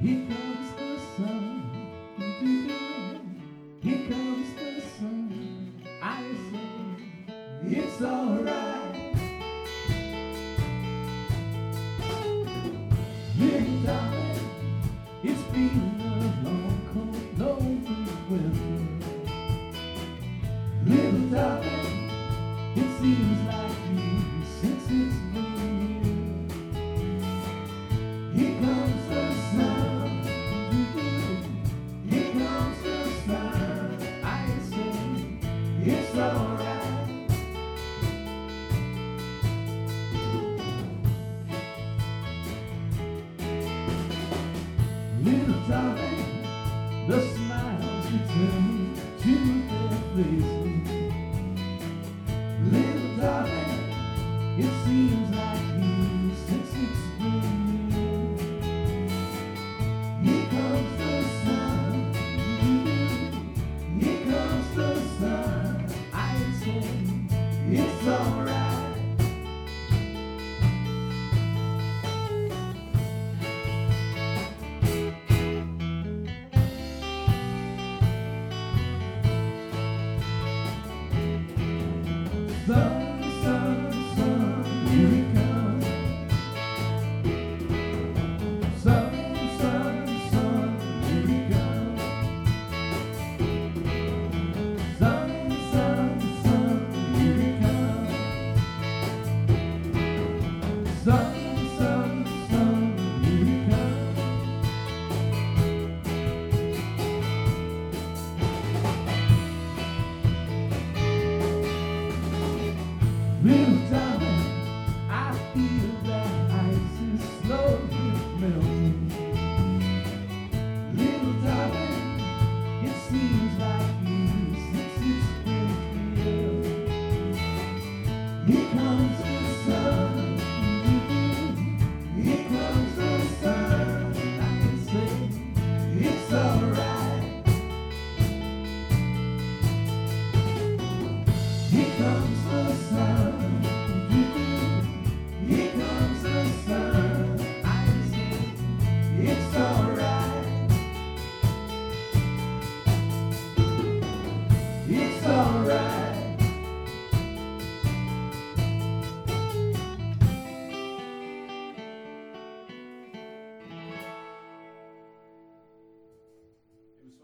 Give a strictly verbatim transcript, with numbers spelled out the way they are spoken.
Here comes the sun. Here comes the sun. I say it's alright. Little darling, it's been a long, cold, lonely winter. Little darling, it seems like years since it's been here. Here comes the sun. Here comes the sun. I say it's alright. Little darling, the smiles return to their places. Little darling, it seems like years since it's been here. Here comes the sun. Here comes the sun. I say it's alright. The